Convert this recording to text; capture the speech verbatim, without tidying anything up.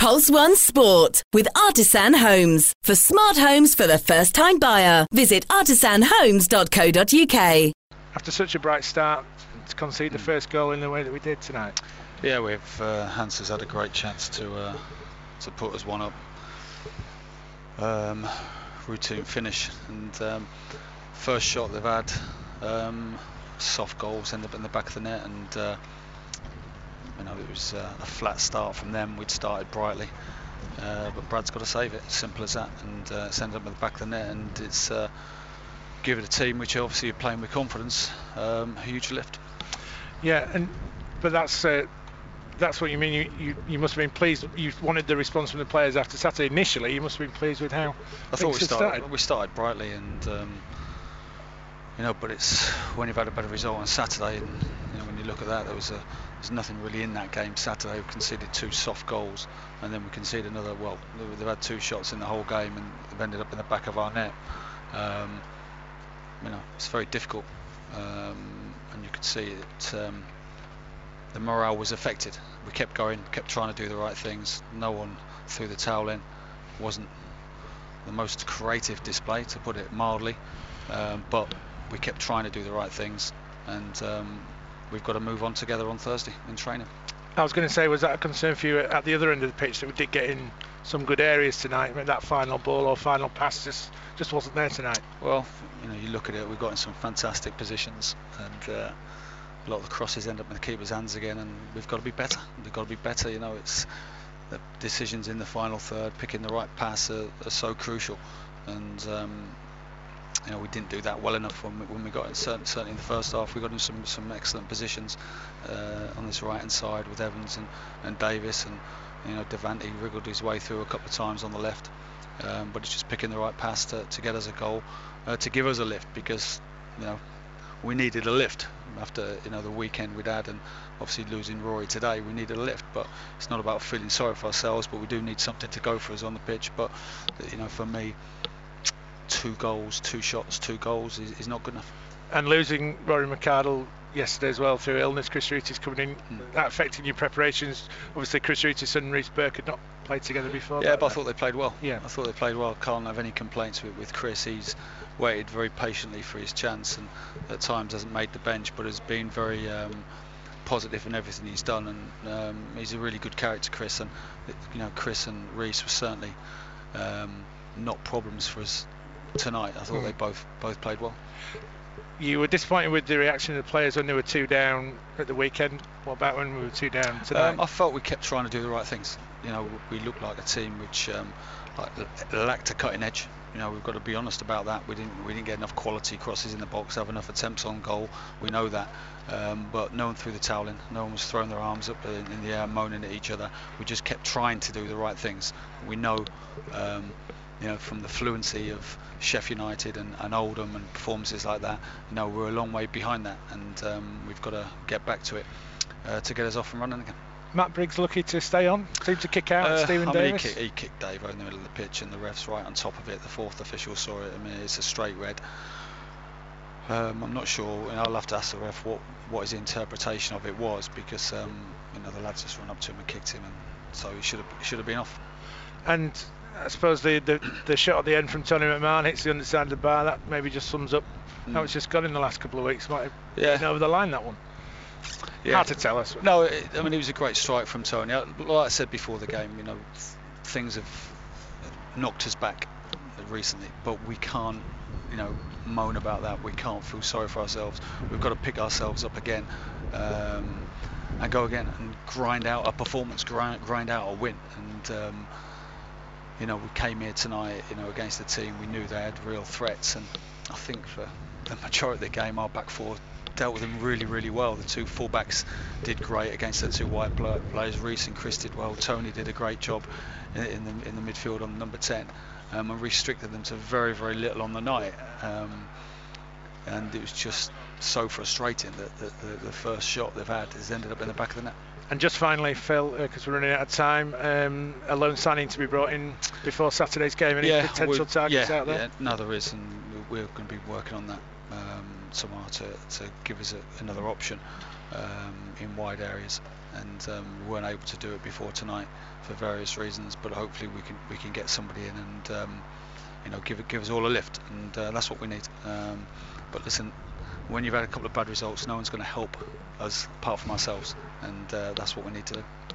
Pulse One Sport with Artisan Homes. For smart homes for the first time buyer, visit artisan homes dot co dot uk. After such a bright start, to concede the first goal in the way that we did tonight. Yeah, we've uh, Hans has had a great chance to uh, to put us one up. Um, routine finish, and um, first shot they've had, um, soft goals, end up in the back of the net, and uh, you know, it was uh, a flat start from them. We'd started brightly, uh, but Brad's got to save it. Simple as that. And uh, it's ended up at the back of the net, and it's uh, given a team which obviously are playing with confidence um, a huge lift. Yeah, and but that's uh, that's what you mean. You, you you must have been pleased. You wanted the response from the players after Saturday. Initially, you must have been pleased with how I thought we started, started. We started brightly, and um, you know, but it's when you've had a better result on Saturday, and you know, when you look at that, there was a There's nothing really in that game. Saturday we conceded two soft goals, and then we conceded another. Well, they've had two shots in the whole game, and they've ended up in the back of our net. Um, you know, it's very difficult, um, and you could see that um, the morale was affected. We kept going, kept trying to do the right things. No one threw the towel in. Wasn't the most creative display, to put it mildly, um, but we kept trying to do the right things, and um, we've got to move on together on Thursday in training. I was going to say, was that a concern for you at the other end of the pitch, that we did get in some good areas tonight? I mean, that final ball or final pass just, just wasn't there tonight. Well, you know, you look at it, we've got in some fantastic positions, and uh, a lot of the crosses end up in the keeper's hands again, and we've got to be better. We've got to be better. You know, it's the decisions in the final third, picking the right pass are, are so crucial, and um, you know, we didn't do that well enough when we, when we got in, certainly, certainly in the first half. We got in some some excellent positions uh, on this right hand side with Evans and, and Davis, and you know, Devante wriggled his way through a couple of times on the left, um, but it's just picking the right pass to, to get us a goal, uh, to give us a lift, because you know, we needed a lift after you know the weekend we'd had, and obviously losing Rory today, we needed a lift. But it's not about feeling sorry for ourselves, but we do need something to go for us on the pitch. But you know, for me, two goals, two shots, two goals is, is not good enough. And losing Rory McArdle yesterday as well through illness, Chris Rutis coming in, mm. that affecting your preparations. Obviously Chris Rutis and Reece Burke had not played together before. Yeah, but, but I thought they played well. Yeah, I thought they played well. Can't have any complaints with, with Chris. He's waited very patiently for his chance, and at times hasn't made the bench, but has been very um, positive in everything he's done, and um, he's a really good character, Chris. And you know, Chris and Reece were certainly um, not problems for us tonight. I thought mm. they both both played well. You were disappointed with the reaction of the players when they were two down at the weekend. What about when we were two down tonight? Um, I felt we kept trying to do the right things. You know, we looked like a team which um, like, lacked a cutting edge. You know, we've got to be honest about that. We didn't we didn't get enough quality crosses in the box, have enough attempts on goal. We know that, um, but no one threw the towel in. No one was throwing their arms up in, in the air, moaning at each other. We just kept trying to do the right things. We know. Um, You know, from the fluency of Sheffield United and, and Oldham and performances like that, you know, we're a long way behind that, and um, we've got to get back to it uh, to get us off and running again. Matt Briggs lucky to stay on, seemed to kick out uh, Stephen I mean, Davis. He, kick, he kicked Dave in the middle of the pitch, and the ref's right on top of it. The fourth official saw it. I mean, it's a straight red. Um, I'm not sure. You know, I'll have to ask the ref what, what his interpretation of it was, because um, you know, the lads just run up to him and kicked him, and so he should have should have been off. And I suppose the, the the shot at the end from Tony McMahon hits the underside of the bar. That maybe just sums up mm. how it's just gone in the last couple of weeks. Might have yeah. been over the line, that one. Yeah. Hard to tell us. No, it, I mean, it was a great strike from Tony. Like I said before the game, you know, things have knocked us back recently, but we can't, you know, moan about that. We can't feel sorry for ourselves. We've got to pick ourselves up again, um, and go again and grind out a performance, grind, grind out a win. And um, you know, we came here tonight, you know, against the team. We knew they had real threats, and I think for the majority of the game, our back four dealt with them really, really well. The two fullbacks did great against the two wide players. Reece and Chris did well. Tony did a great job in, in the in the midfield on number ten, um, and restricted them to very, very little on the night. Um, and it was just so frustrating that the, the, the first shot they've had has ended up in the back of the net. And just finally, Phil, because uh, we're running out of time, um, a loan signing to be brought in before Saturday's game. Any yeah, potential targets yeah, out there? Yeah, no, there is, and we're going to be working on that um, tomorrow to, to give us a, another option um, in wide areas. and um, we weren't able to do it before tonight for various reasons. But hopefully we can we can get somebody in and um, you know give it give us all a lift, and uh, that's what we need. Um, but listen, when you've had a couple of bad results, no one's going to help us apart from ourselves, and uh, that's what we need to do.